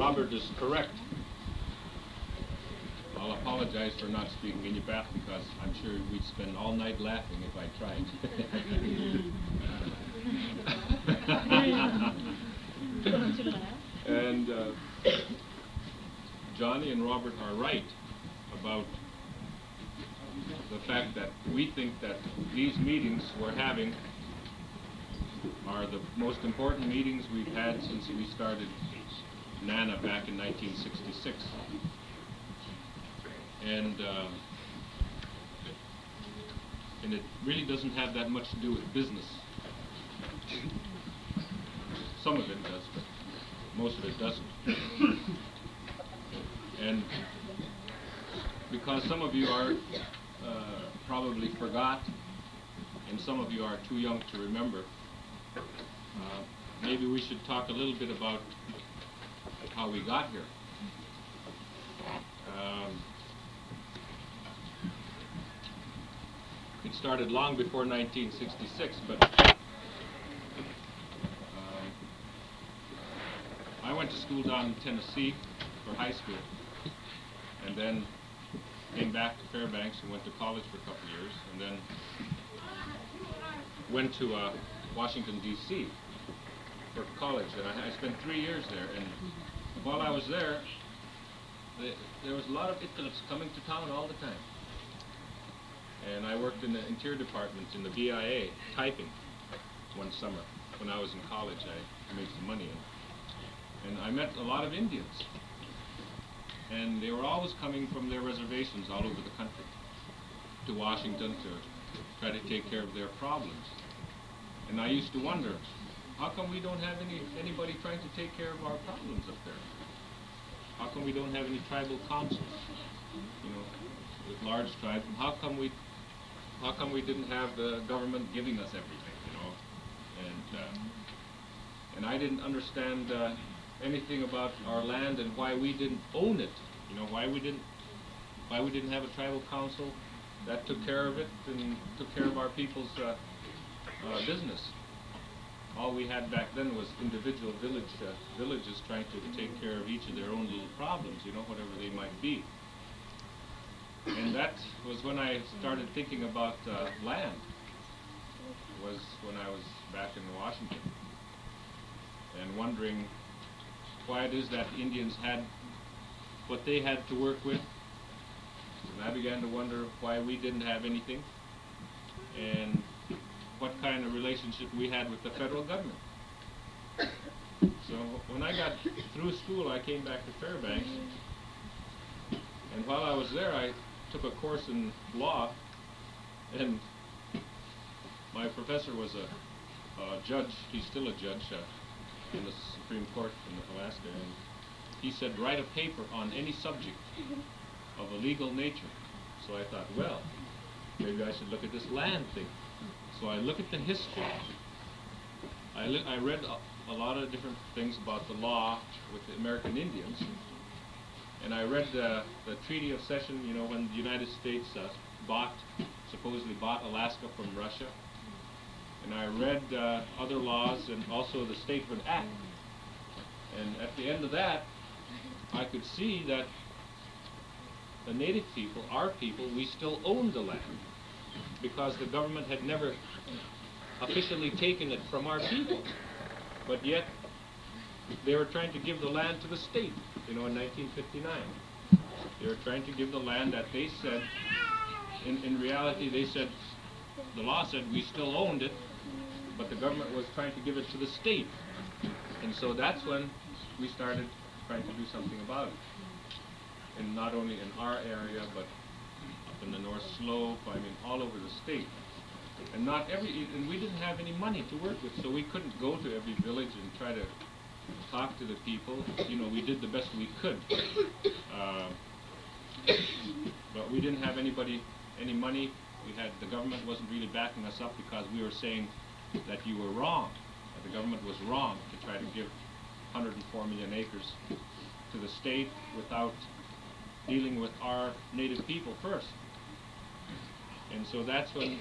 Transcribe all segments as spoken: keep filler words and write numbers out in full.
Robert is correct. I'll apologize for not speaking Iñupiat because I'm sure we'd spend all night laughing if I tried. And uh, Johnny and Robert are right about the fact that we think that these meetings we're having are the most important meetings we've had since we started NANA back in nineteen sixty-six. And, uh, and it really doesn't have that much to do with business. Some of it does, but most of it doesn't. And because some of you are uh, probably forgot, and some of you are too young to remember, uh, maybe we should talk a little bit about how we got here. Um, it started long before nineteen sixty-six, but um, I went to school down in Tennessee for high school, and then came back to Fairbanks and went to college for a couple of years, and then went to uh, Washington, D C for college, and I, I spent three years there. And while I was there, the, there was a lot of Italics coming to town all the time. And I worked in the interior department in the V I A, typing, one summer. When I was in college, I made some money. And, and I met a lot of Indians. And they were always coming from their reservations all over the country to Washington to try to take care of their problems. And I used to wonder, how come we don't have any anybody trying to take care of our problems up there? How come we don't have any tribal councils, you know, with large tribes? And how come we, how come we didn't have the government giving us everything, you know? And uh, and I didn't understand uh, anything about our land and why we didn't own it. You know, why we didn't, why we didn't have a tribal council that took care of it and took care of our people's uh, uh, business. All we had back then was individual village uh, villages trying to take care of each of their own little problems, you know, whatever they might be. And that was when I started thinking about uh, land. Was when I was back in Washington, and wondering why it is that Indians had what they had to work with. And I began to wonder why we didn't have anything, and what kind of relationship we had with the federal government. So when I got through school, I came back to Fairbanks, and while I was there, I took a course in law, and my professor was a, a judge. He's still a judge uh, in the Supreme Court in Alaska, and he said, write a paper on any subject of a legal nature. So I thought, well, maybe I should look at this land thing. So I look at the history. I, li I read a, a lot of different things about the law with the American Indians, and I read uh, the Treaty of Cession, you know, when the United States uh, bought, supposedly bought Alaska from Russia. And I read uh, other laws and also the Statehood Act. And at the end of that, I could see that the native people, our people, we still owned the land because the government had never officially taken it from our people. But yet, they were trying to give the land to the state, you know, in nineteen fifty-nine. They were trying to give the land that they said, in, in reality, they said, the law said we still owned it, but the government was trying to give it to the state. And so that's when we started trying to do something about it. And not only in our area, but up in the North Slope, I mean, all over the state. And not every, and we didn't have any money to work with, so we couldn't go to every village and try to talk to the people. You know, we did the best we could. Uh, but we didn't have anybody, any money. We had, the government wasn't really backing us up because we were saying that you were wrong, that the government was wrong to try to give one hundred four million acres to the state without dealing with our native people first. And so that's when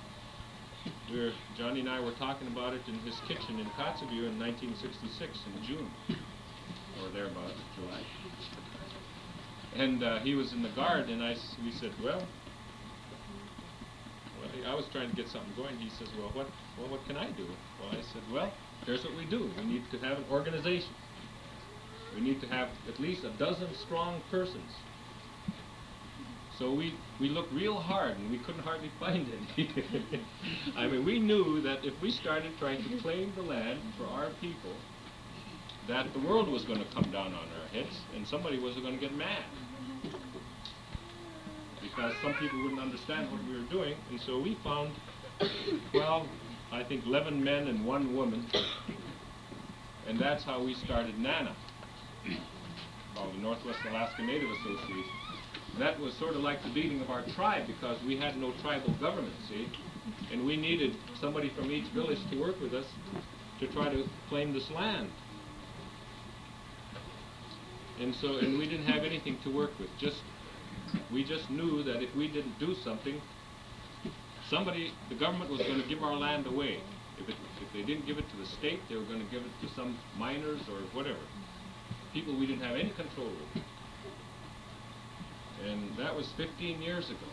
we were, Johnny and I were talking about it in his kitchen in Kotzebue in nineteen sixty-six in June, or thereabouts, July. And uh, he was in the guard, and I s we said, well, well, I was trying to get something going. He says, well, what, well, what can I do? Well, I said, well, here's what we do. We need to have an organization. We need to have at least a dozen strong persons. So we, we looked real hard, and we couldn't hardly find any. I mean, we knew that if we started trying to claim the land for our people, that the world was going to come down on our heads, and somebody was going to get mad. Because some people wouldn't understand what we were doing, and so we found twelve, I think eleven men and one woman, and that's how we started NANA, well, the Northwest Alaska Native Association. That was sort of like the beating of our tribe, because we had no tribal government, see, and we needed somebody from each village to work with us to try to claim this land. And so, and we didn't have anything to work with. Just, we just knew that if we didn't do something, somebody, the government was going to give our land away. If, it, if they didn't give it to the state, they were going to give it to some miners or whatever. People we didn't have any control over. And that was fifteen years ago.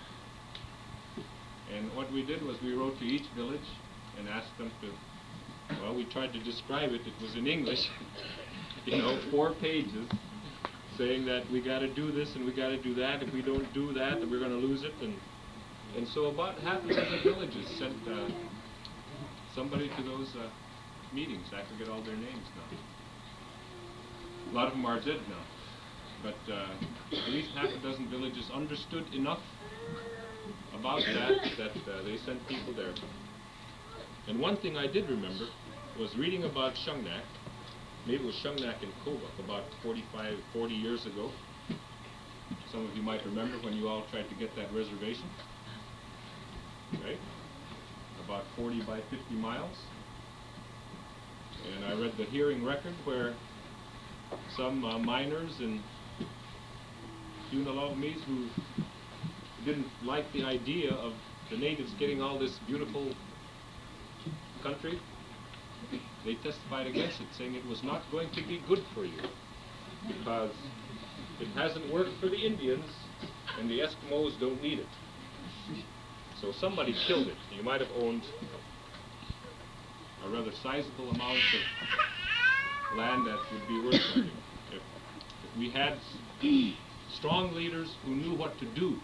And what we did was we wrote to each village and asked them to, well, we tried to describe it. It was in English, you know, four pages, saying that we got to do this and we got to do that. If we don't do that, then we're going to lose it. And and so about half a dozen villages sent uh, somebody to those uh, meetings. I forget all their names now. A lot of them are dead now. But uh, at least half a dozen villages understood enough about that that uh, they sent people there. And one thing I did remember was reading about Shungnak. Maybe it was Shungnak in Kobuk about forty-five, forty years ago. Some of you might remember when you all tried to get that reservation, right? About forty by fifty miles. And I read the hearing record where some uh, miners and Unalaomis who didn't like the idea of the natives getting all this beautiful country, they testified against it, saying it was not going to be good for you because it hasn't worked for the Indians and the Eskimos don't need it. So somebody killed it. You might have owned a rather sizable amount of land that would be worth something. If, if we had strong leaders who knew what to do,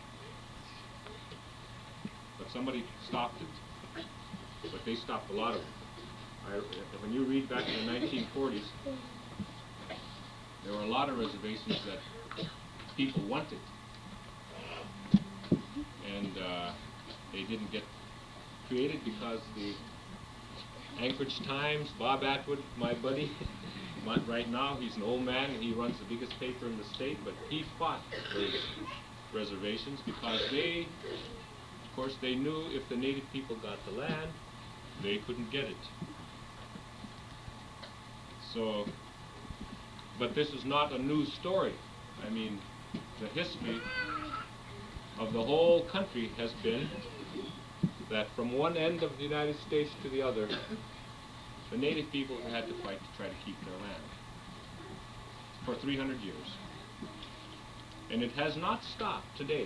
but somebody stopped it. But they stopped a lot of it. I, when you read back in the nineteen forties, there were a lot of reservations that people wanted, and uh, they didn't get created because the Anchorage Times, Bob Atwood, my buddy, right now he's an old man and he runs the biggest paper in the state, but he fought those reservations because they, of course, they knew if the native people got the land, they couldn't get it. So, but this is not a new story. I mean, the history of the whole country has been that from one end of the United States to the other, the native people had to fight to try to keep their land for three hundred years. And it has not stopped today.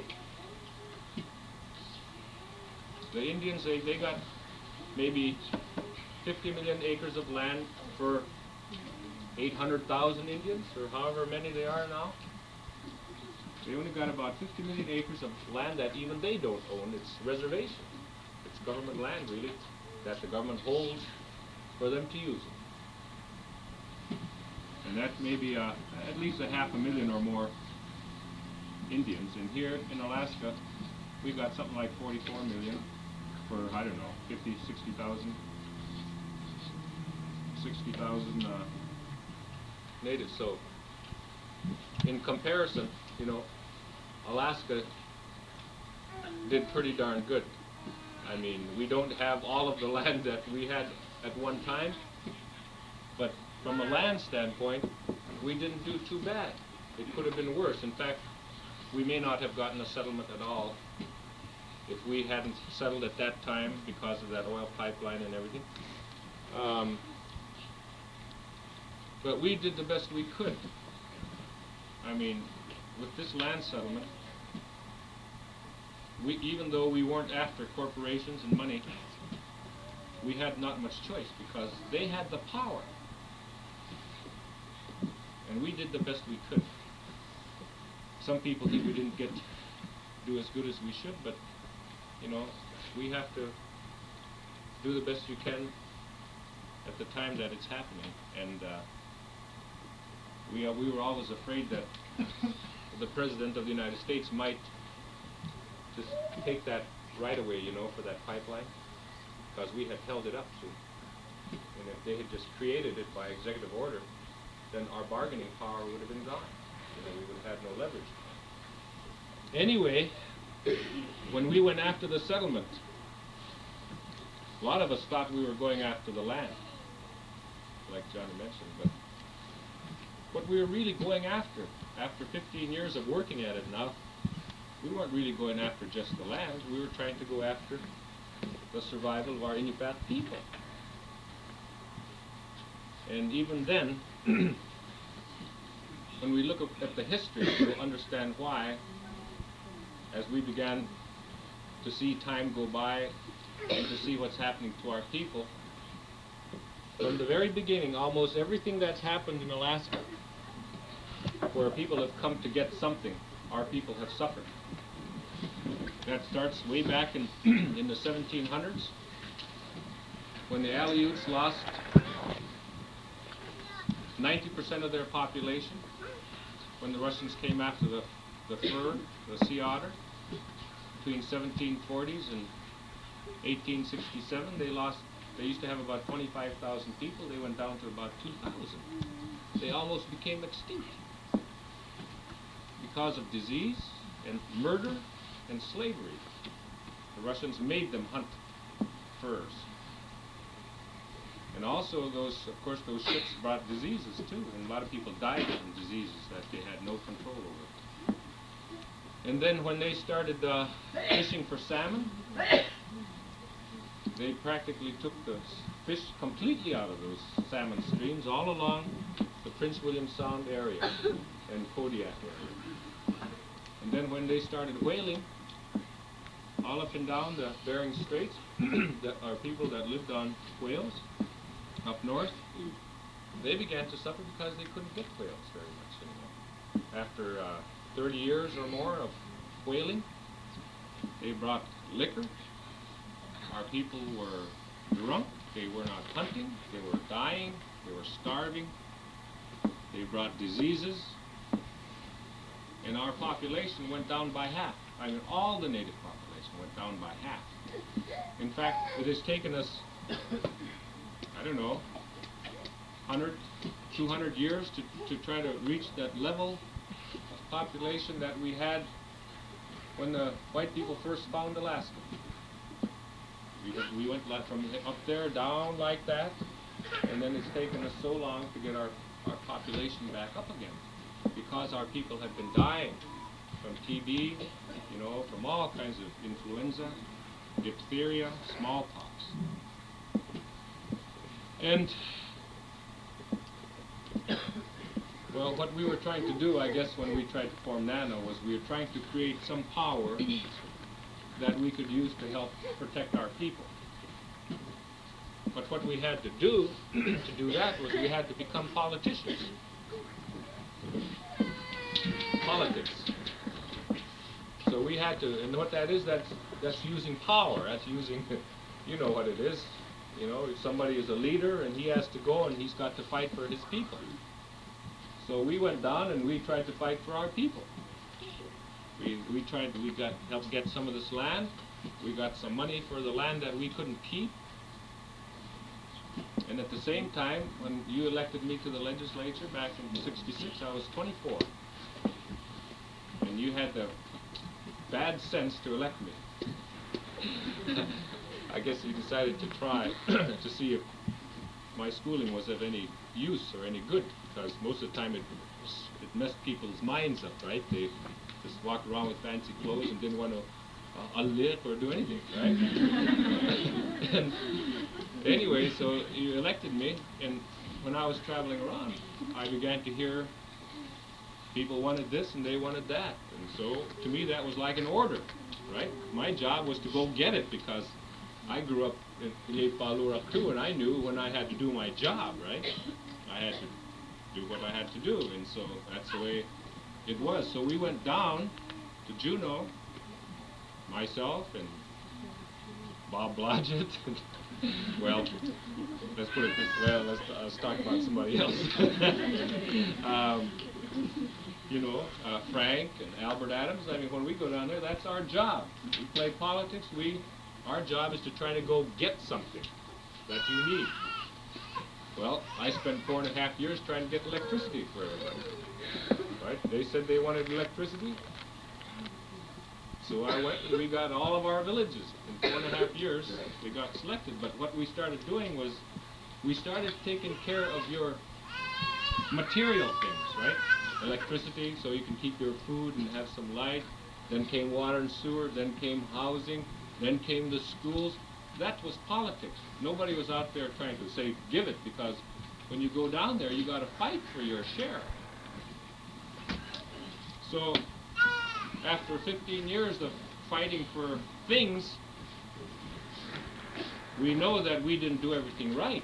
The Indians, they, they got maybe fifty million acres of land for eight hundred thousand Indians, or however many they are now. They only got about fifty million acres of land that even they don't own. It's reservation. It's government land, really, that the government holds for them to use. And that may be uh, at least a half a million or more Indians. And here in Alaska, we got something like forty-four million for, I don't know, fifty, sixty thousand, sixty thousand uh, natives. So, in comparison, you know, Alaska did pretty darn good. I mean, we don't have all of the land that we had at one time, but from a land standpoint, we didn't do too bad. It could have been worse. In fact, we may not have gotten a settlement at all if we hadn't settled at that time because of that oil pipeline and everything. Um, But we did the best we could. I mean, with this land settlement, we, even though we weren't after corporations and money, we had not much choice because they had the power. And we did the best we could. Some people think we didn't get do as good as we should, but you know, we have to do the best you can at the time that it's happening. And uh, we uh, we were always afraid that the President of the United States might just take that right away, you know, for that pipeline, because we had held it up to. And if they had just created it by executive order, then our bargaining power would have been gone. You know, we would have had no leverage. Anyway, when we went after the settlement, a lot of us thought we were going after the land, like Johnny mentioned, but what we were really going after, after fifteen years of working at it now, we weren't really going after just the land, we were trying to go after the survival of our Inupiat people. And even then, when we look at the history, we'll understand why, as we began to see time go by and to see what's happening to our people. From the very beginning, almost everything that's happened in Alaska, where people have come to get something, our people have suffered. That starts way back in, in the seventeen hundreds, when the Aleuts lost ninety percent of their population, when the Russians came after the, the fur, the sea otter. Between seventeen forties and eighteen sixty-seven, they lost, they used to have about twenty-five thousand people, they went down to about two thousand. They almost became extinct because of disease and murder and slavery. The Russians made them hunt furs. And also those, of course, those ships brought diseases too, and a lot of people died from diseases that they had no control over. And then when they started uh, fishing for salmon, they practically took the fish completely out of those salmon streams all along the Prince William Sound area and Kodiak area. And then when they started whaling, all up and down the Bering Straits, that are people that lived on whales up north, they began to suffer because they couldn't get whales very much anymore. After uh, thirty years or more of whaling, they brought liquor. Our people were drunk, they were not hunting, they were dying, they were starving, they brought diseases, and our population went down by half. I mean, all the native population went down by half. In fact, it has taken us, I don't know, one hundred, two hundred years to, to try to reach that level of population that we had when the white people first found Alaska. We, we went from up there down like that, and then it's taken us so long to get our, our population back up again, because our people had been dying from T B, you know, from all kinds of influenza, diphtheria, smallpox. And, well, what we were trying to do, I guess, when we tried to form NANO was we were trying to create some power that we could use to help protect our people. But what we had to do to do that was we had to become politicians. Politics. So we had to, and what that is, that's, that's using power. That's using, you know what it is. You know, if somebody is a leader and he has to go and he's got to fight for his people. So we went down and we tried to fight for our people. We, we tried to, we got, helped get some of this land. We got some money for the land that we couldn't keep. And at the same time, when you elected me to the legislature back in sixty-six, I was twenty-four. And you had the bad sense to elect me. I guess you decided to try to see if my schooling was of any use or any good, because most of the time it, it messed people's minds up, right? They just walked around with fancy clothes and didn't want to uh, live or do anything, right? And anyway, so you elected me, and when I was traveling around, I began to hear people wanted this and they wanted that. And so, to me, that was like an order, right? My job was to go get it because I grew up in Yepalura too, and I knew when I had to do my job, right? I had to do what I had to do, and so that's the way it was. So we went down to Juneau, myself and Bob Blodgett. Well, let's put it this well, let's, uh, let's talk about somebody else. um, you know, uh, Frank and Albert Adams. I mean, when we go down there, that's our job. We play politics. We, our job is to try to go get something that you need. Well, I spent four and a half years trying to get electricity for everybody. Right? They said they wanted electricity. So I went and we got all of our villages. In four and a half years, we got selected. But what we started doing was, we started taking care of your material things, right? Electricity, so you can keep your food and have some light. Then came water and sewer. Then came housing. Then came the schools. That was politics. Nobody was out there trying to say, give it, because when you go down there, you got to fight for your share. So, after fifteen years of fighting for things, we know that we didn't do everything right.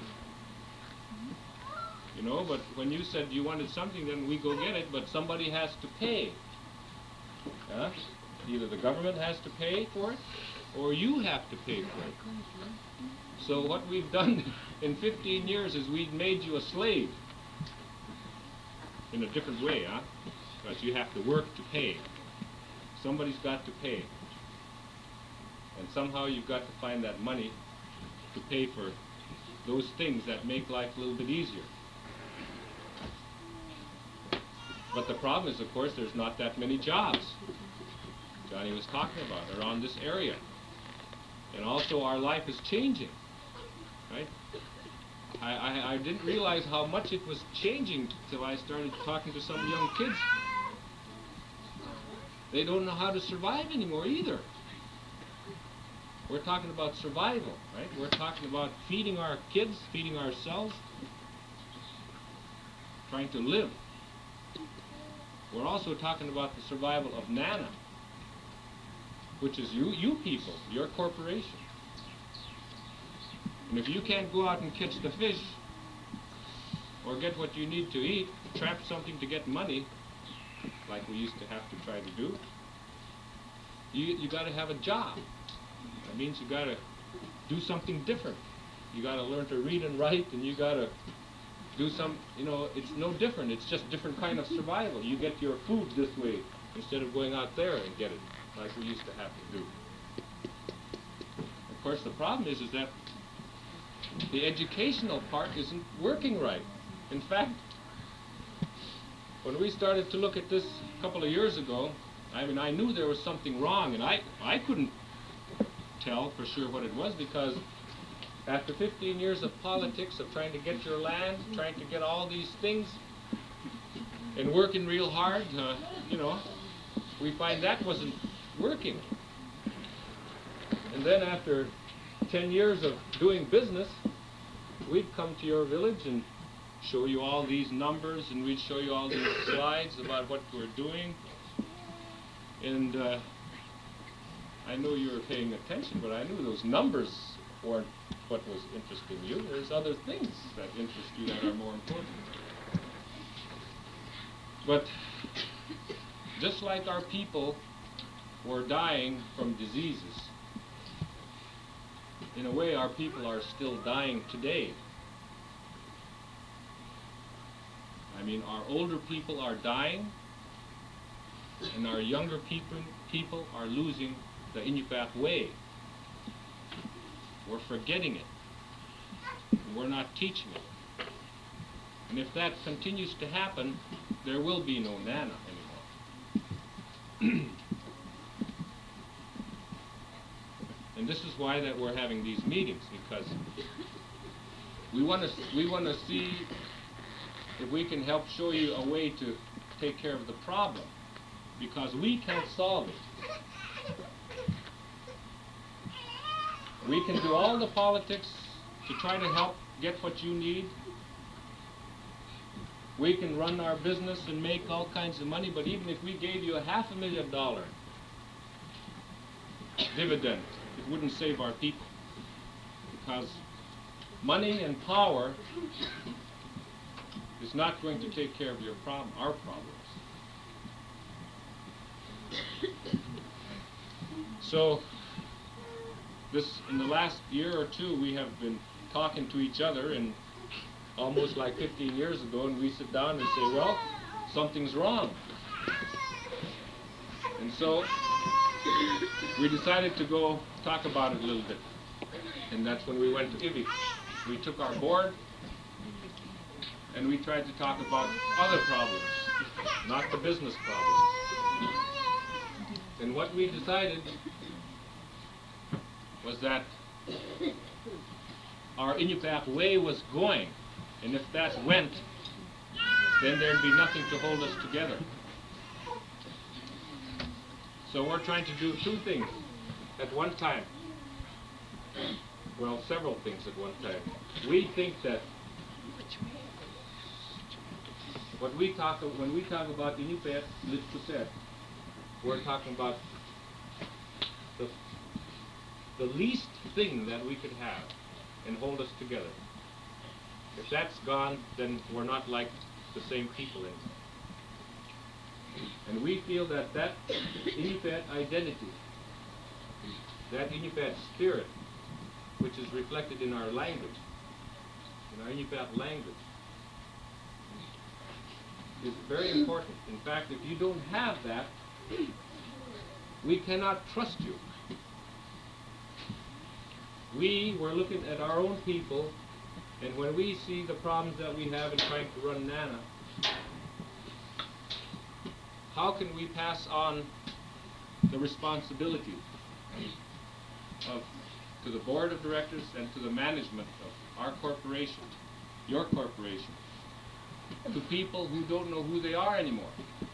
You know, but when you said you wanted something, then we go get it, but somebody has to pay. Yeah? Either the government has to pay for it, or you have to pay for it. So what we've done in fifteen years is we've made you a slave. In a different way, huh? Because you have to work to pay. Somebody's got to pay. And somehow you've got to find that money to pay for those things that make life a little bit easier. But the problem is, of course, there's not that many jobs. Johnny was talking about around this area. And also our life is changing, right? I, I, I didn't realize how much it was changing till I started talking to some young kids. They don't know how to survive anymore either. We're talking about survival, right? We're talking about feeding our kids, feeding ourselves, trying to live. We're also talking about the survival of Nana, which is you, you people, your corporation. And if you can't go out and catch the fish, or get what you need to eat, trap something to get money, like we used to have to try to do, you you got to have a job. That means you got to do something different. You got to learn to read and write, and you got to do some, you know, it's no different. It's just different kind of survival. You get your food this way instead of going out there and get it like we used to have to do. Of course, the problem is, is that the educational part isn't working right. In fact, when we started to look at this a couple of years ago, I mean, I knew there was something wrong, and I, I couldn't tell for sure what it was, because after fifteen years of politics, of trying to get your land, trying to get all these things, and working real hard, uh, you know, we find that wasn't working. And then after ten years of doing business, we'd come to your village and show you all these numbers, and we'd show you all these slides about what we're doing. And uh, I know you were paying attention, but I knew those numbers weren't what was interesting you. There's other things that interest you that are more important. But just like our people were dying from diseases, in a way our people are still dying today. I mean, our older people are dying, and our younger people people are losing the Inupiat way. We're forgetting it, and we're not teaching it. And if that continues to happen, there will be no Nana anymore. And this is why that we're having these meetings, because we want to we want to see if we can help show you a way to take care of the problem, because we can't solve it. We can do all the politics to try to help get what you need, We can run our business and make all kinds of money, but even if we gave you a half a million dollar dividend, it wouldn't save our people. Because money and power is not going to take care of your problem, our problems. So, this in the last year or two, we have been talking to each other, and almost like fifteen years ago, and we sit down and say, well, something's wrong. And so we decided to go talk about it a little bit. And that's when we went to I V I. We took our board and we tried to talk about other problems, not the business problems. And what we decided was that our Iñupiaq way was going, and if that went, then there'd be nothing to hold us together. So we're trying to do two things at one time. Well, several things at one time. We think that what we talk when we talk about Iñupiaq Litpuset, we're talking about the the least thing that we could have and hold us together. If that's gone, then we're not like the same people anymore. And we feel that that Iñupiaq identity, that Iñupiaq spirit, which is reflected in our language, in our Iñupiaq language, is very important. In fact, if you don't have that, we cannot trust you. We were looking at our own people, and when we see the problems that we have in trying to run Nana, how can we pass on the responsibility of, to the board of directors and to the management of our corporation, your corporation, to people who don't know who they are anymore?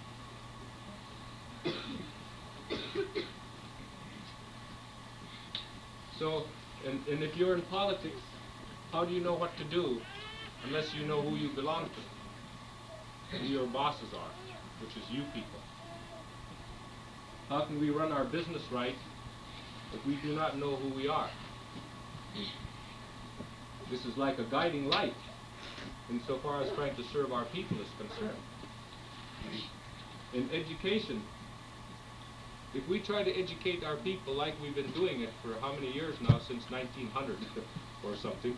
So, and, and if you're in politics, how do you know what to do unless you know who you belong to, who your bosses are, which is you people? How can we run our business right if we do not know who we are? This is like a guiding light insofar as trying to serve our people is concerned. In education, if we try to educate our people like we've been doing it for how many years now, since nineteen hundred or something,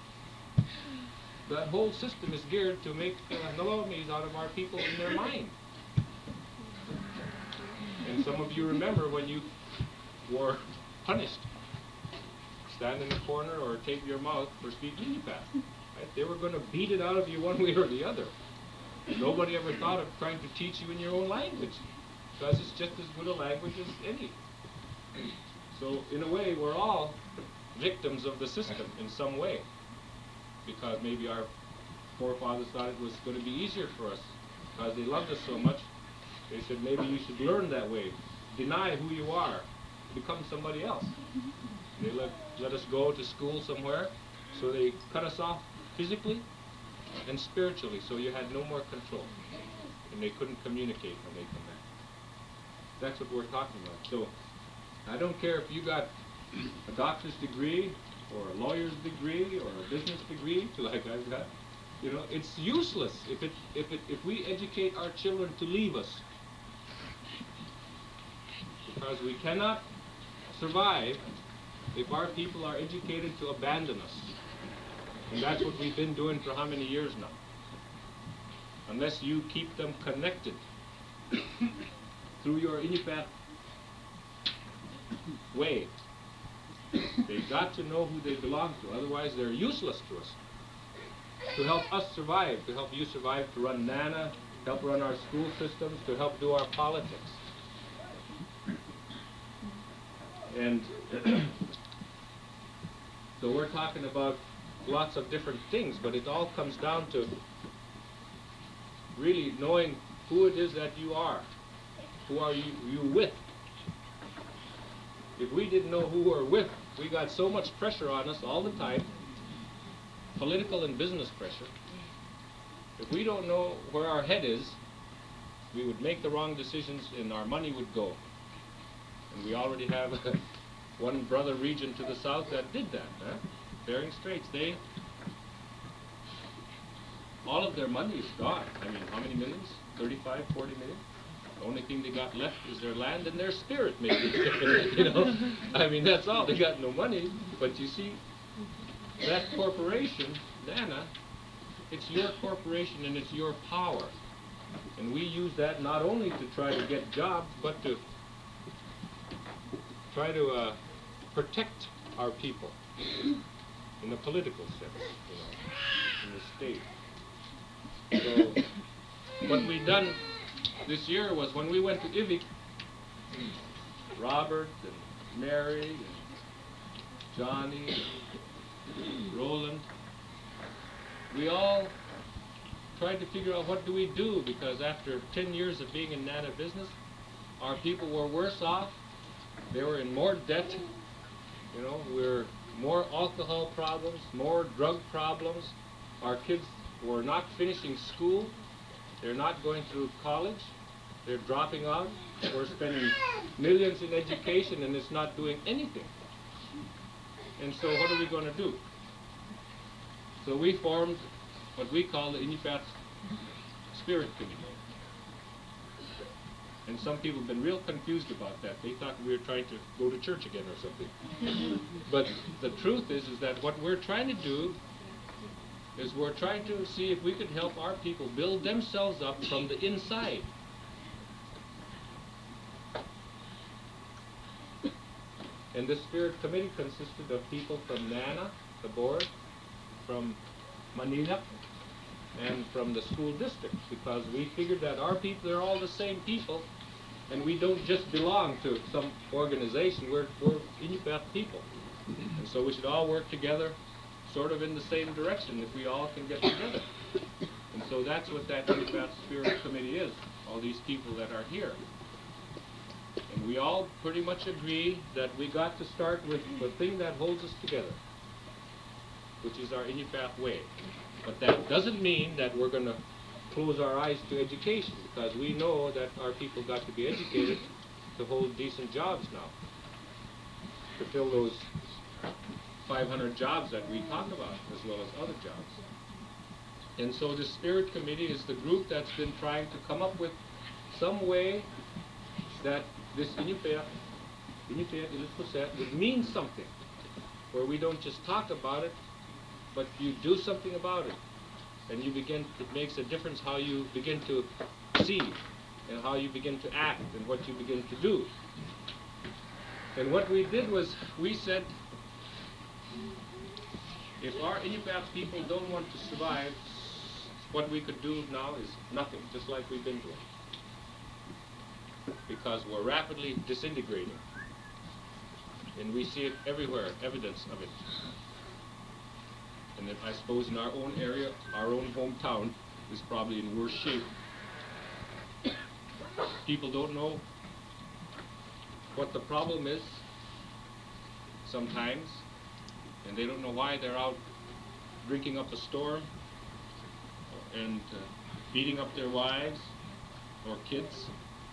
that whole system is geared to make uh, Nalomis out of our people in their mind. And some of you remember when you were punished. Stand in the corner or tape your mouth for speaking Iñupiaq. Right? They were going to beat it out of you one way or the other. Nobody ever thought of trying to teach you in your own language, because it's just as good a language as any. So in a way, we're all victims of the system in some way, because maybe our forefathers thought it was going to be easier for us, because they loved us so much. They said, maybe you should learn that way. Deny who you are. Become somebody else. They let, let us go to school somewhere, so they cut us off physically and spiritually, so you had no more control. And they couldn't communicate when they come back. That's what we're talking about. So, I don't care if you got a doctor's degree, or a lawyer's degree, or a business degree, like I've got. You know, it's useless if it if it if we educate our children to leave us. Because we cannot survive if our people are educated to abandon us. And that's what we've been doing for how many years now? Unless you keep them connected through your Iñupiaq way. They've got to know who they belong to, otherwise they're useless to us. To help us survive, to help you survive, to run Nana, help run our school systems, to help do our politics. And so we're talking about lots of different things, but it all comes down to really knowing who it is that you are. Who are you, you with? If we didn't know who we're with, we got so much pressure on us all the time, political and business pressure, If we don't know where our head is, we would make the wrong decisions and our money would go. And we already have one brother region to the south that did that, huh? Bering Straits. They, all of their money is gone. I mean, how many millions? thirty-five, forty million? The only thing they got left is their land and their spirit, maybe. You know, I mean, that's all. They got no money. But you see, that corporation, Nana, it's your corporation and it's your power. And we use that not only to try to get jobs, but to try to uh, protect our people in a political sense, you know, in the state. So what we done this year was when we went to Ivik, Robert and Mary and Johnny and Roland, we all tried to figure out what do we do, because after ten years of being in Nana business, our people were worse off. They were in more debt. You know, we're more alcohol problems, more drug problems. Our kids were not finishing school. They're not going through college. They're dropping out. We're spending millions in education and it's not doing anything. And so what are we going to do? So we formed what we call the Iñupiat Spirit Committee. And some people have been real confused about that. They thought we were trying to go to church again or something. But the truth is, is that what we're trying to do is we're trying to see if we could help our people build themselves up from the inside. And this Spirit Committee consisted of people from Nana, the board, from Manila, and from the school district, because we figured that our people are all the same people, and we don't just belong to some organization. We're, we're Iñupiat people. And so we should all work together sort of in the same direction if we all can get together. And so that's what that Iñupiat Spirit Committee is, all these people that are here. And we all pretty much agree that we got to start with the thing that holds us together, which is our Iñupiat way. But that doesn't mean that we're going to close our eyes to education, because we know that our people got to be educated to hold decent jobs now, to fill those five hundred jobs that we talk about, as well as other jobs. And so the Spirit Committee is the group that's been trying to come up with some way that this Iñupiat, Iñupiat Ilispuset would mean something, where we don't just talk about it, but you do something about it. And you begin, it makes a difference how you begin to see, and how you begin to act, and what you begin to do. And what we did was, we said, if our Iñupiat people don't want to survive, what we could do now is nothing, just like we've been doing. Because we're rapidly disintegrating. And we see it everywhere, evidence of it. And then I suppose in our own area, our own hometown is probably in worse shape. People don't know what the problem is sometimes, and they don't know why they're out drinking up a storm and uh, beating up their wives or kids.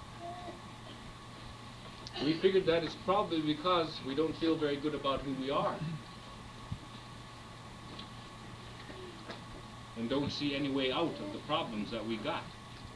We figured that it's probably because we don't feel very good about who we are, and don't see any way out of the problems that we got.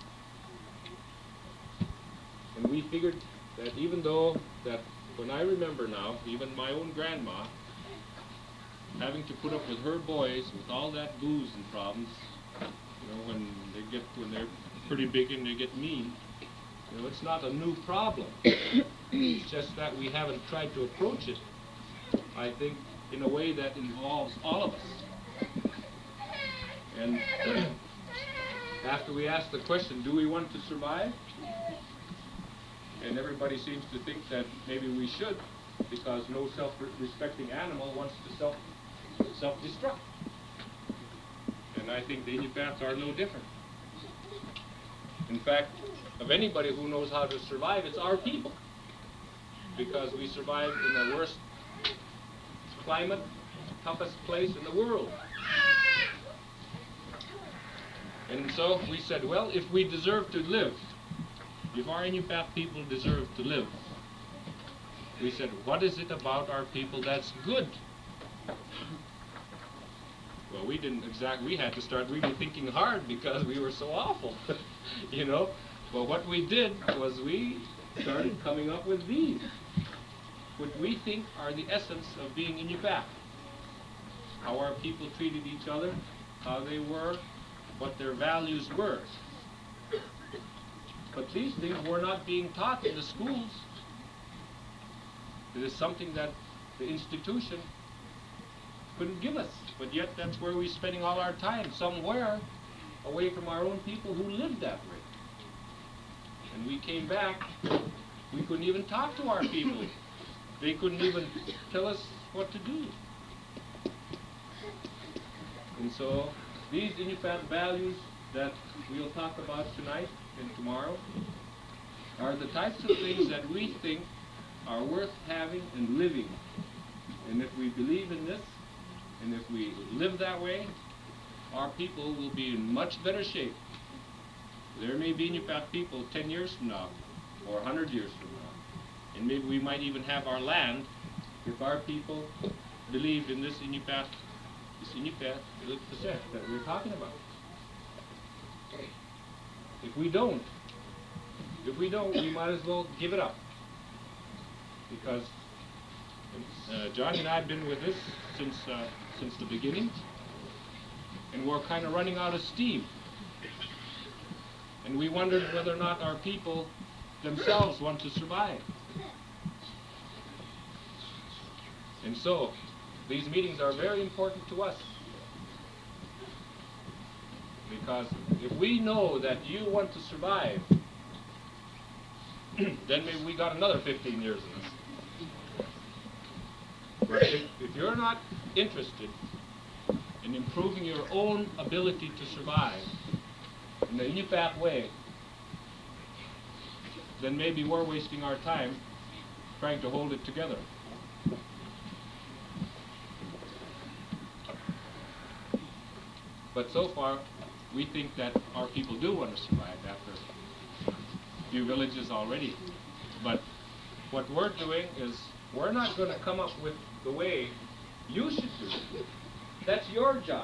And we figured that even though that, when I remember now, even my own grandma, having to put up with her boys with all that booze and problems, you know, when they get, when they're pretty big and they get mean, you know, it's not a new problem. It's just that we haven't tried to approach it, I think, in a way that involves all of us. And after we asked the question, do we want to survive? And everybody seems to think that maybe we should, because no self-respecting animal wants to self, self-destruct. And I think the Iñupiats are no different. In fact, of anybody who knows how to survive, it's our people. Because we survive in the worst climate, toughest place in the world. And so we said, well, if we deserve to live, if our Inupiat people deserve to live, we said, what is it about our people that's good? Well, we didn't exactly, we had to start really thinking hard because we were so awful, you know. But what we did was we started coming up with these, what we think are the essence of being Inupiat. How our people treated each other, how they were, what their values were. But these things were not being taught in the schools. It is something that the institution couldn't give us, but yet that's where we're spending all our time, somewhere away from our own people who lived that way. And we came back, we couldn't even talk to our people. They couldn't even tell us what to do. And so these Inupiat values that we'll talk about tonight and tomorrow are the types of things that we think are worth having and living. And if we believe in this, and if we live that way, our people will be in much better shape. There may be Inupiat people ten years from now, or a hundred years from now. And maybe we might even have our land if our people believed in this Inupiat, this Inupiat that we're talking about. If we don't, if we don't, we might as well give it up. Because uh, John and I have been with this since uh, since the beginning, and we're kind of running out of steam. And we wondered whether or not our people themselves want to survive. And so, these meetings are very important to us. Because if we know that you want to survive, then maybe we got another fifteen years in this. But if, if you're not interested in improving your own ability to survive in the Inupiat way, then maybe we're wasting our time trying to hold it together. But so far, we think that our people do want to survive after a few villages already. But what we're doing is we're not going to come up with the way you should do it. That's your job.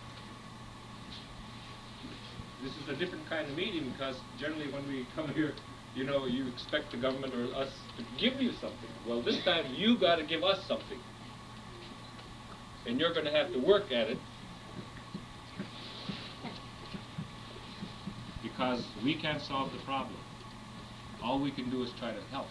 This is a different kind of meeting because generally when we come here, you know, you expect the government or us to give you something. Well, this time you got to give us something. And you're going to have to work at it because we can't solve the problem. All we can do is try to help.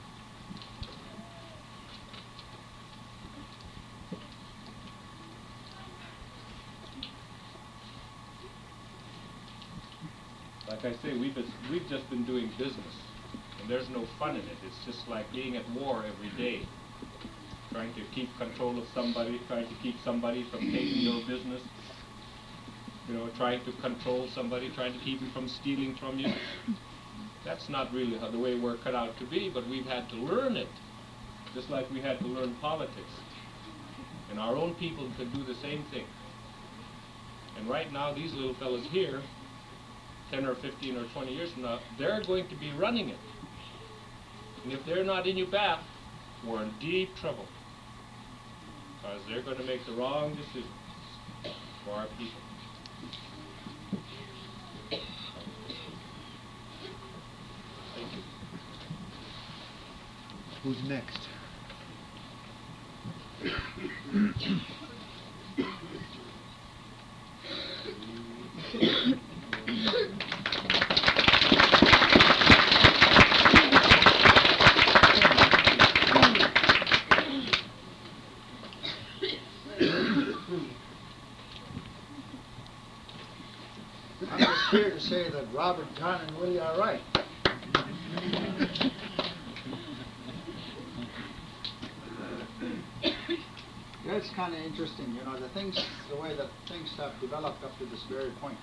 Like I say, we've, been, we've just been doing business, and there's no fun in it. It's just like being at war every day, trying to keep control of somebody, trying to keep somebody from taking your business, you know, trying to control somebody, trying to keep him from stealing from you. That's not really how the way we're cut out to be, but we've had to learn it, just like we had to learn politics. And our own people could do the same thing. And right now, these little fellas here, ten or fifteen or twenty years from now, they're going to be running it. And if they're not Inupiat, we're in deep trouble. Because they're going to make the wrong decisions for our people. Thank you. Who's next? I'm just here to say that Robert, John, and Willie are right. Yeah, it's kind of interesting, you know, the things, the way that things have developed up to this very point.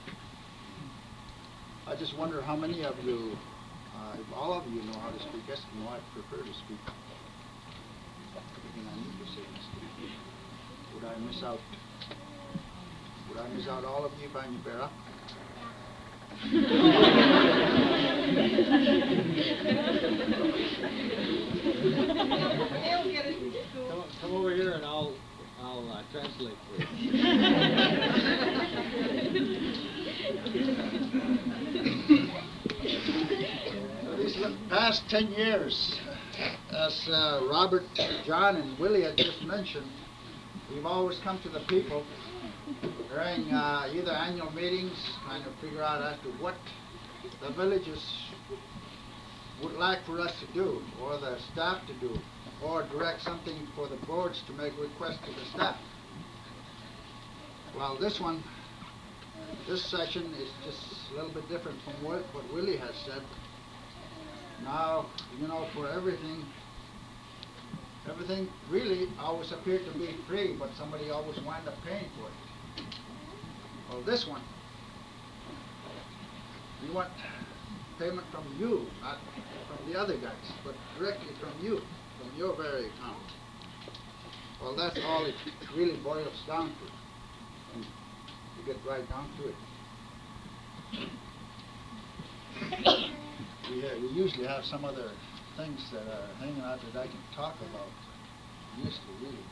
I just wonder how many of you, uh, if all of you know how to speak Eskimo, I prefer to speak everything I need to say in Eskimo. Would I miss out? Would I miss out all of you if I knew better? Come, come over here and I'll I'll uh, translate for you. So these past ten years, as uh, Robert, John, and Willie had just mentioned, we've always come to the people during uh, either annual meetings, trying to figure out as to what the villages would like for us to do, or the staff to do, or direct something for the boards to make requests to the staff. Well, this one, this session is just a little bit different from what, what Willie has said. Now, you know, for everything, everything really always appeared to be free, but somebody always wound up paying for it. Well, this one, we want payment from you, not from the other guys, but directly from you, from your very account. Well, that's all it really boils down to, and you get right down to it. we, uh, we usually have some other things that are hanging out that I can talk about, used to really.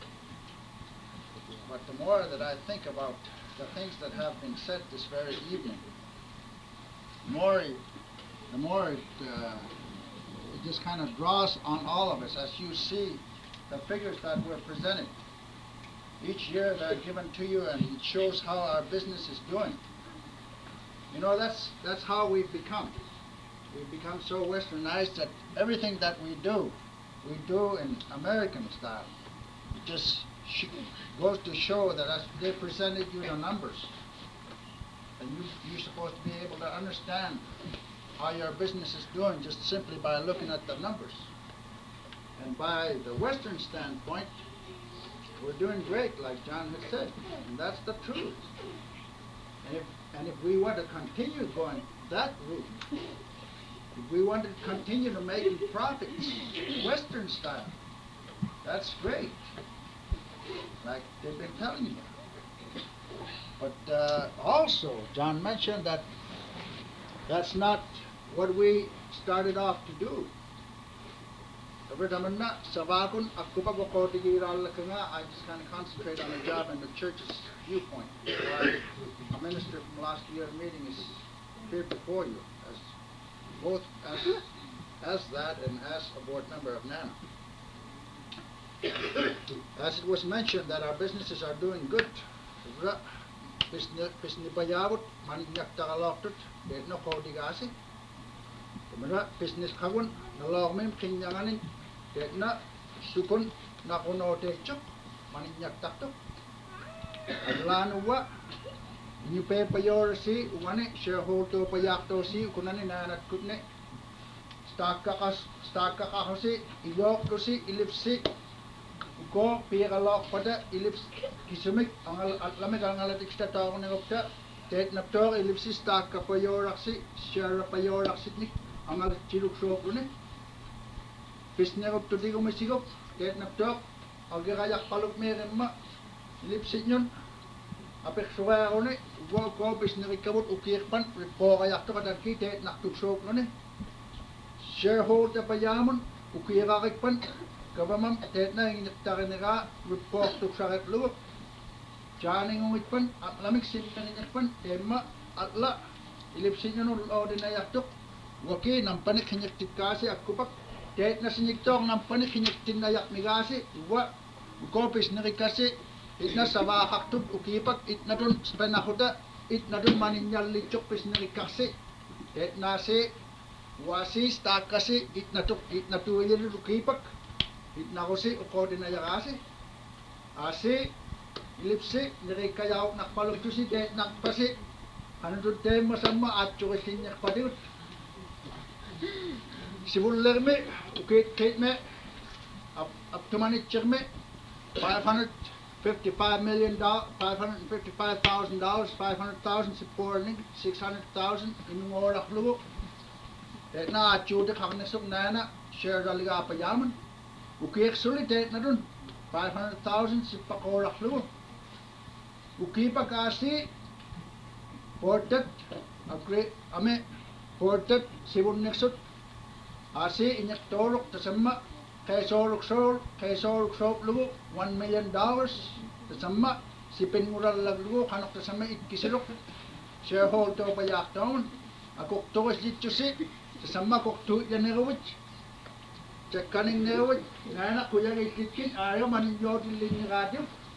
But the more that I think about the things that have been said this very evening, the more it, the more it, uh, it just kind of draws on all of us. As you see the figures that were presented, each year they're given to you, and it shows how our business is doing. You know, that's that's how we've become. We've become so westernized that everything that we do, we do in American style. It just sh goes to show that as they presented you the numbers, and you, you're supposed to be able to understand how your business is doing just simply by looking at the numbers. And by the Western standpoint, we're doing great, like John had said, and that's the truth. And if, and if we want to continue going that route, if we want to continue to make profits, Western style, that's great, like they've been telling you. But uh, also, John mentioned that that's not what we started off to do. I just kind of concentrate on the job and the church's viewpoint. While a minister from last year's meeting is here before you, as both as, as that and as a board member of NANA. As it was mentioned that our businesses are doing good. Business bayawut manigyak takaloktot det no kodigasi. Kumara business kawun nalogmem kinyanganin det na supun na kuno techok manigyak taktok. Adlanuwa ni pe payor si umane shareholder payakto si kunani nanat kutne. Staka kas staka kahosi iyok to si ilipsi. Ko pigalok pada ilips kisumik angal atlamik angal tiksta taong nangopta tet naptor ilipsi stak kapayoraksi share payoraksi ni angal chiluk sokune pisnerop to digo mesigop tet naptor agirayak paluk meremma ilipsi nyon apek suwarone go ko pisnerikabut ukirpan riporayak to kadaki tet naktuk sokune shareholder payamun ukirarikpan Government tet na ingin tarinira report to saret lu. Janing ngit pan at lamik sim kanin pan emma atla ilipsin nyo no ordinayak tok. Waki nam panik hinyak tikasi akupak tet na sinyiktok nam panik hinyak tinayak migasi wa kopis narikasi itna sawa haktub ukipak itna dun spenahuda itna dun maninyal lichok pis narikasi tet na si wasi stakasi itna tok itna tuwili ukipak itna ko si ukodi na yakasi asi ilipsi nire kayaw nakpalog to si det nakpasi ano to te masama at chok sinyak padiut sibuller me ukit kit me up up to manit me five hundred fifty-five million dollars five hundred fifty-five thousand dollars five hundred thousand supporting six hundred thousand in more of lu det na at chok de khang suk nana share daliga pa yaman Ukik sulit det na dun five hundred thousand si pakorak lu. Ukipa kasi portet agre ame portet sibun nexut asi inyak torok tasamma kay sorok sor kay sorok sor lugo one million dollars tasamma sipin mural lag lugo kanok tasamma ikisilok shareholder pa yak taon akok tos ditsusi tasamma kok tu yanerowich cekaning nerowich ngana kuyang ikikin ayo manin yodil ni radio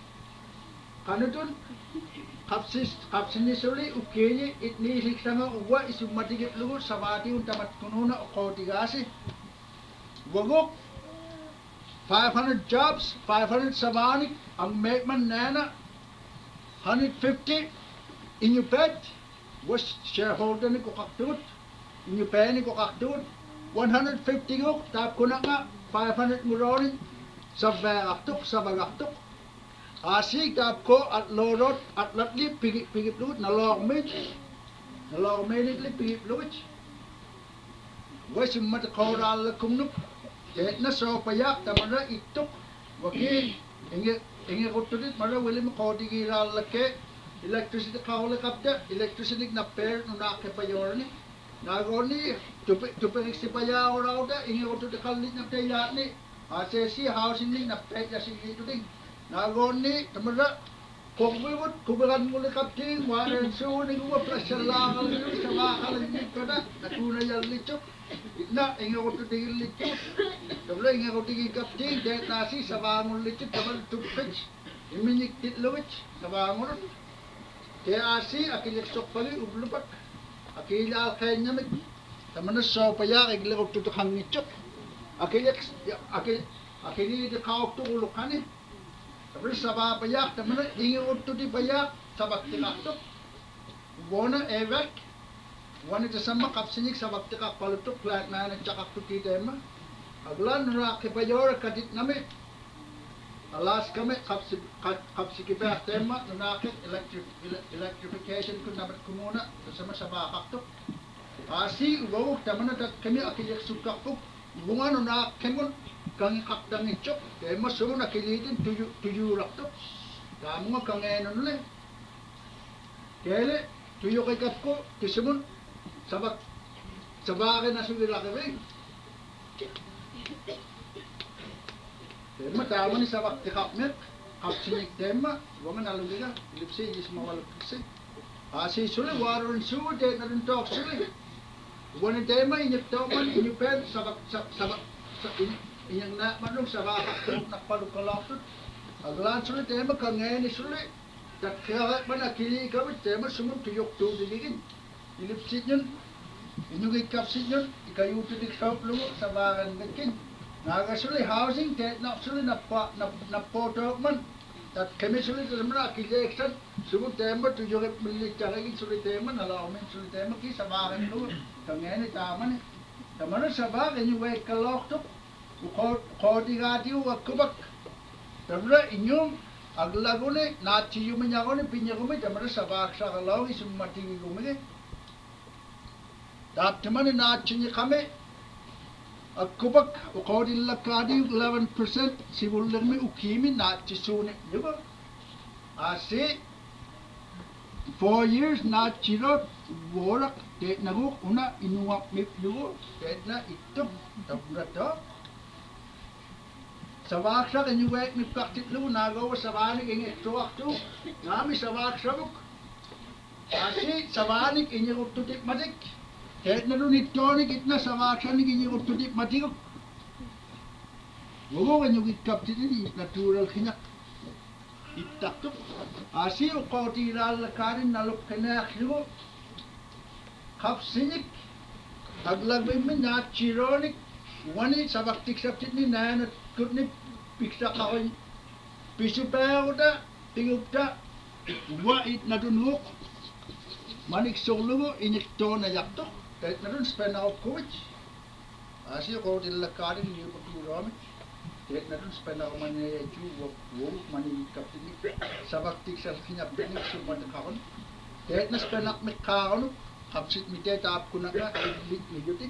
kanutun kapsis kapsinisuli ukeye itni siksanga uwa isumatigit lugo sabati untamat kununa okotigasi wagok five hundred jobs five hundred sabani ang mekman nana one hundred fifty in your bed was shareholder ni kokaktut in your pen ni kokaktut one hundred fifty gok tap kuna nga five hundred nguronin sa bagaktuk sa bagaktuk asik tap ko at lorot at latli pigit pigit lut na logmit na logmit li pigit lut was mat koral kumnup et na so payak tamara ituk waki inge inge kutudit mara wili mo kodigi ralake electricity kawle kapta electricity na pair no na ke payorni nagoni tupe tupe si paya orauda inge kutudit kalit na tayat ni asesi housing ni na pe ya sigi tuding nagoni tamara kogwibut kubagan muli kapting waren su ni ko pressure lang al ni sama kal ni kada atuna yal lichuk na inge kutudit lichuk Doblo inge kutigi kapting de nasi sabangun lichuk tabal tupich iminik titlowich sabangun ke asi akilek sok pali ublupak akila kanyamik tamana so paya igle kututu hangichuk akilek akil akili de kaok tu ulukani tablo sabah paya tamana inge kututi paya sabak tikaktuk bona evek wani tasama kapsinik sabak tikak palutuk flat na na chakak tuki tema aglan ra ke payor kadit nami alas kami kapsi kapsi ke ba tema na ke electric electrification kun nabat kumuna sama sabah kaktuk asi ugo tamana tat kami akilek sukakuk bunga na kemun kang kakdang ichok tema sumu na kilitin tuju tuju raktuk kamu kang enon le kele tuyo kay kapko tisumun sabak sabake na sugila kawing tema tama ni sabak tikapmet kapsinik tema waman alugiga lipsi is mawal pisi asi sule warun suwe de na rin tok sule wani tema inyek toman inyek pen sabak sabak inyek na manung sabak nakpalu kalakut aglan sule tema kangeni sule dat kaya mana kili kawit tema sumut tuyok tu digigin ilipsit yun inyong ikapsit yun ikayuto dik shop lumo sa bagan gakin nagasuli housing te napsuli napa napoto man tat kami suli tamra kileksan sumut tema tuyok milik charagin suli tema nalaomen suli tema ki sa bagan lumo kangeni taman tamano sa bagan inyong way kalok tuk ukodi gati wakubak tamra inyong aglagone nachi yumanyagone pinyagome tamara sabak sa kalaw isumati gumige dap tamane nachi kame akubak ukodi lakadi eleven percent sibullerme ukimi nachi sune yugo ase four years nachi rot worak te nagu una inuwa mip yugo te na ituk tabrato sabak sa kanyu wek mi praktik lu nagaw sabani inge tuak tu ngami sabak sabuk asi sabani inge ututip matik ket na lu nitoni kitna sabak sa ni inge ututip matik wogo kanyu kap tini natural kinyak itak tu asi ukoti ral karin naluk kena khlu kap sinik aglag min na chironik wani sabak tik saptit ni na kutni piksa kawan pisu peuda tingupta wa it nadunuk manik solugo inik tona yakto tet nadun spend out coach asio ko dilla karin ni ko turam tet nadun spend out mane ju wo wo mani kaptini sabak tik sal khinya benik suman kawan tet na spend out me kawan kapsit mite tap kunaka lit ni yutin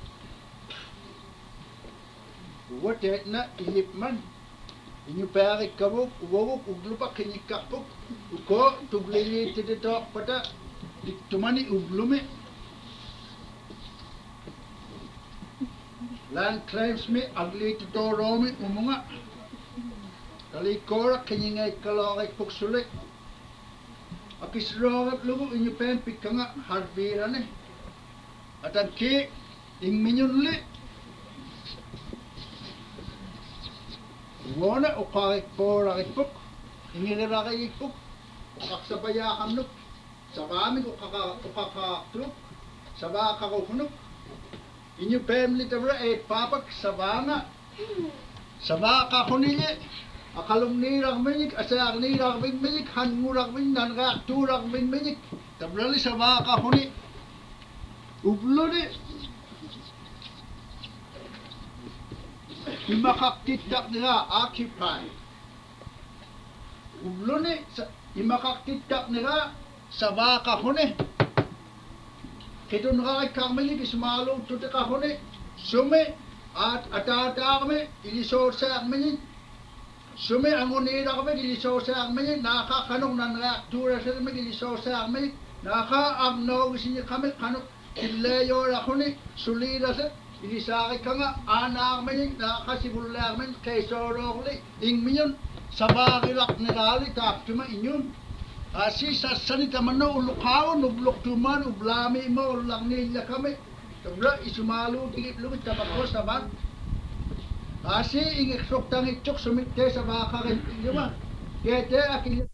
What na inipman inyu pare kabuk uwok uglupa kinikapuk uko tuglili tide tok pada tiktumani ublumi. Land claims me agli tutoromi umunga. Kalikora kinyingay kalaway puksulik. Akisrogap lugu inyo pen pikanga harbirane. At ang ki ing minyunli. Wala o kakik po rakipuk. Inginirakipuk. O kaksabayakan nuk. Sa kami o kakakluk. Sa baka kukunuk. Inyo family tabra e papak sa banga. Sa baka kunili. Akalong nirang minik, asayak nirang min minik, hangurang min, nanggak turang min minik. Tabrali sa baka kuni. Ublo ni. Imakaktitak nila, occupy. Ublo ni, imakaktitak nila, sa baka kuni. Kitun kakay kang minik, ismalong tutik ka kuni. Sumi, at atata kami, ilisor sa minik. Sumi ang unira kami, dilisaw sa kami, nakakanong nanraktura sa kami, dilisaw sa kami, naka-agnog siya kami, kanong kilayor ako ni, sulira sa, ilisakit ka nga, anak kami, nakasibula kami, kay sorok li, ing minyon, sa bakilak nirali, taptuma inyon. Asi sa sanita man na ulukawon, ublok tuman, ublami mo, ulang nila kami, tabla, isumalo, tigit-lugit, tabako sa bag. Asi ingek sok tangit cok sumikte sa baka rin, di ba? Kete akin